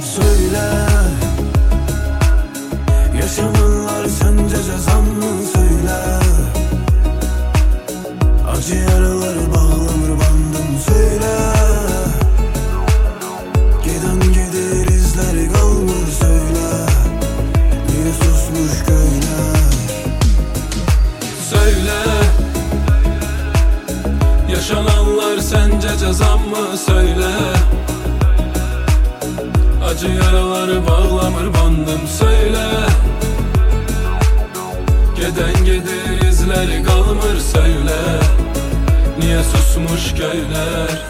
Söyle, yaşananlar sence cezam mı? Söyle, acı yaraları bağlanır bandım. Söyle, giden gider izleri kalmır. Söyle, niye susmuş köyler? Söyle, yaşananlar sence cezam mı? Söyle, acı yaraları bağlamır bandım. Söyle, giden gider izleri kalmır. Söyle, niye susmuş köyler?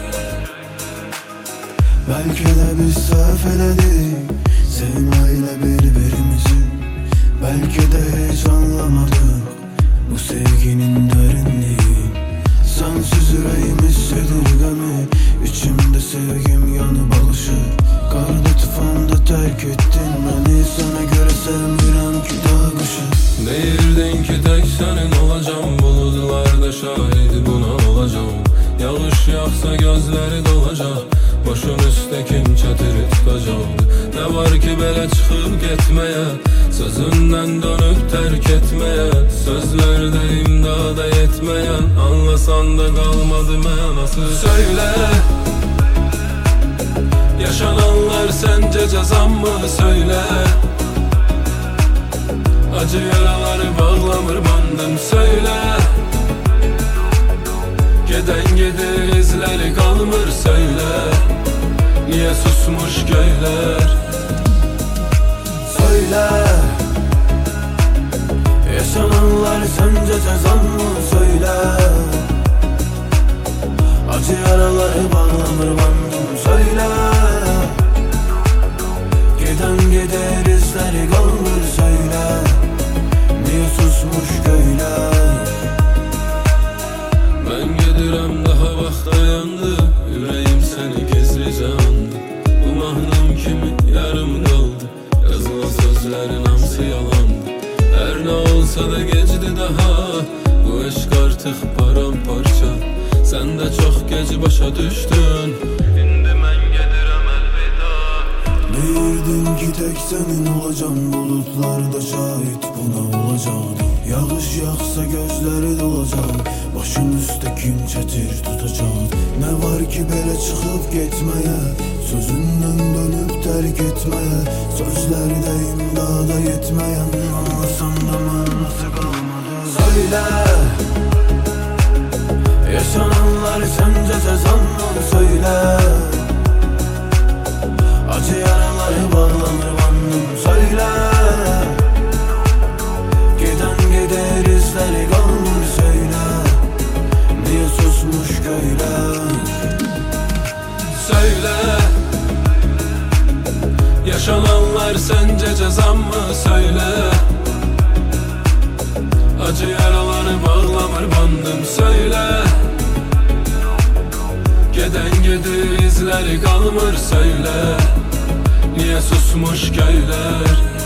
Belki de biz sefeledik sevmeyle birbirimizi. Belki de hiç anlamadık bu sevginin derinliği. Sensiz yüreğim hissedilir gemi, İçimde sevgim yanıp alışır. Karda tufanda terk ettin beni, sana göre sevmirem ki dağ kışı. Değildin ki tek senin olacağım, bulutlarda şahidi buna olacağım. Yağış yağsa gözleri dolacak, başın üstte kim çetiri tutacak? Ne var ki belə çıkıp gitmeye, sözünden dönüp terk etmeye? Sözlerde imdada yetmeyen, anlasan da kalmadı mənası. Söyle, yaşananlar sence cezam mı? Söyle, acı yaraları bağlamır bandım. Söyle, giden gider izleri kalmır. Söyle, niye susmuş köyler? Söyle, yaşananlar sence cezam mı? Söyle, acı yaraları bağlanır bandım. Söyle, giden gider izleri kalmır. Söyle, niye susmuş köyler? Ben gedirem daha vaxt dayandı, yüreğim seni gizlice andı. Bu mahnım kimi yarım kaldı, yazılan sözlerin hamısı yalandı. Her ne olsa da gecdi daha, bu eşk artık paramparça. Sen de çok gec başa düştün, indi mən gedirem elveda. Deyirdin ki tek senin olacağım, bulutlarda şahit buna olacaktı. Yağış yağsa gözleri dolacak, başın üstte kim çetir tutacak? Ne var ki böyle çıkıp gitmeye, sözünden dönüp terk etmeye? Sözlerde imdada yetmeyen, anlasam da manası kalmadı. Söyle, yaşananlar sence cezam mı? Söyle, acı yaraları bağlanır bandım. Söyle, giden gider izleri kalmır. Söyle, niye susmuş köyler? Söyle, yaşananlar sence cezam mı? Söyle, acı yaraları bağlamır bandım. Söyle, giden gider izleri kalmır. Söyle, niye susmuş köyler?